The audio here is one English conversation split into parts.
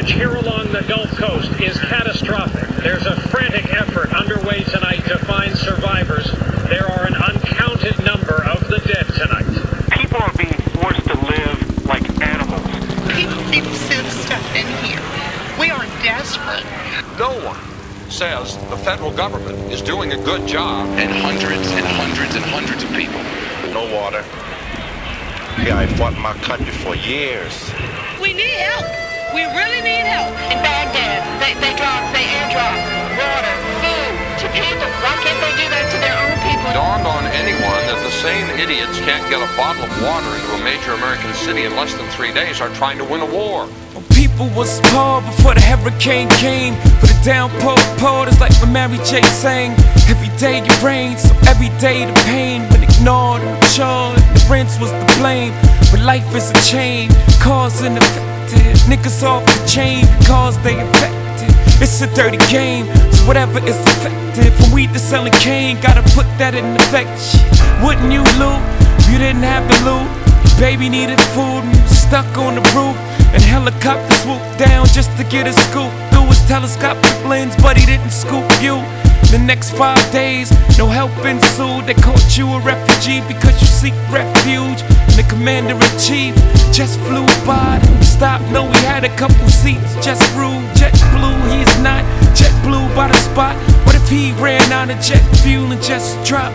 damage here along the Gulf Coast is catastrophic. There's a frantic effort underway tonight to find survivors. There are an uncounted number of the dead tonight. People are being forced to live like animals. People keep sending stuff in here. We are desperate. No one says the federal government is doing a good job. And hundreds and hundreds and hundreds of people. No water. Yeah, I fought my country for years. We need help. We really need help. In Baghdad, they airdrop water, food to people. Why can't they do that to their own people? Dawned on anyone that the same idiots can't get a bottle of water into a major American city in less than 3 days are trying to win a war. People was poor before the hurricane came. For the downpour poured, it's like when Mary J sang. Every day it rains, so every day the pain. When ignored and charged, the rinse was the blame. But life is a chain, cause and effective. Niggas off the chain because they infected. It's a dirty game, so whatever is effective. From weed to selling cane, gotta put that in effect. Shit. Wouldn't you loot if you didn't have the loot? Baby needed food and stuck on the roof. And helicopter swooped down just to get a scoop through his telescopic lens, but he didn't scoop you. The next 5 days, no help ensued. They called you a refugee because you seek refuge. And the commander-in-chief just flew by. Didn't stop, no, he had a couple seats. Just rude, jet blue, he's not jet blue by the spot. What if he ran out of jet fuel and just dropped?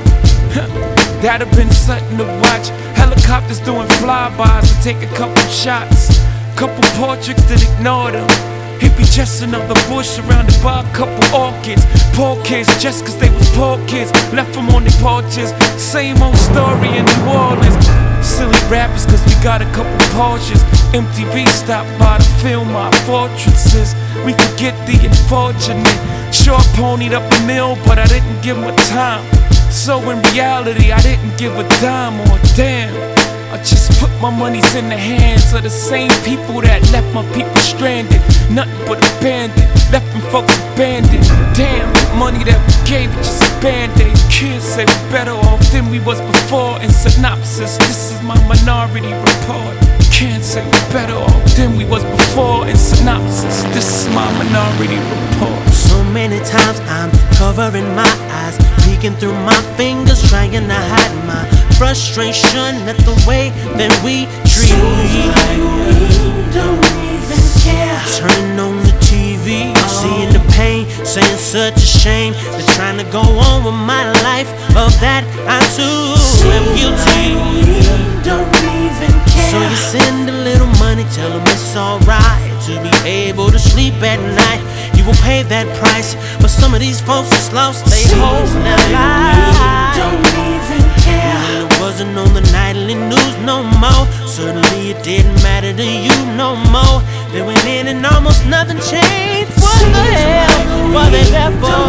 That'd have been something to watch. Helicopters doing flybys to take a couple shots. Couple portraits that ignored him. He'd be just another bush surrounded by a couple orchids. Poor kids just cause they was poor kids. Left them on their porches. Same old story in New Orleans. Silly rappers cause we got a couple Porsches. MTV stopped by to film our fortresses. We forget the unfortunate. Sure ponied up a mill but I didn't give him a time. So in reality I didn't give a dime or a damn. I just put my monies in the hands of the same people that left my people stranded. Nothing but abandoned, left them folks abandoned. Damn, the money that we gave it just a band-aid. Kids say we're better off than we was before. In synopsis, this is my minority report. Can't say we're better off than we was before. In synopsis, this is my minority report. So many times I'm covering my eyes, peeking through my fingers, trying to hide my frustration at the way that we treat. Like we don't even care. Turning on the TV, seeing the pain, saying such a shame. They're trying to go on with my life, of that I too am guilty. Like we don't even care. So you send a little money, tell them it's alright to be able to sleep at night. You will pay that price, but some of these folks just lost their hope in their life. Don't even care. Well, it wasn't on the nightly news no more. Certainly it didn't matter to you no more. They went in and almost nothing changed. What the hell were they there for?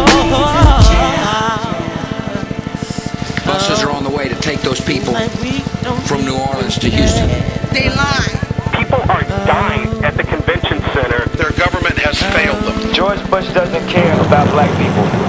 Buses are on the way to take those people from New Orleans to Houston. They lie. People are dying at the convention center. Their government has failed them. George Bush doesn't care about black people.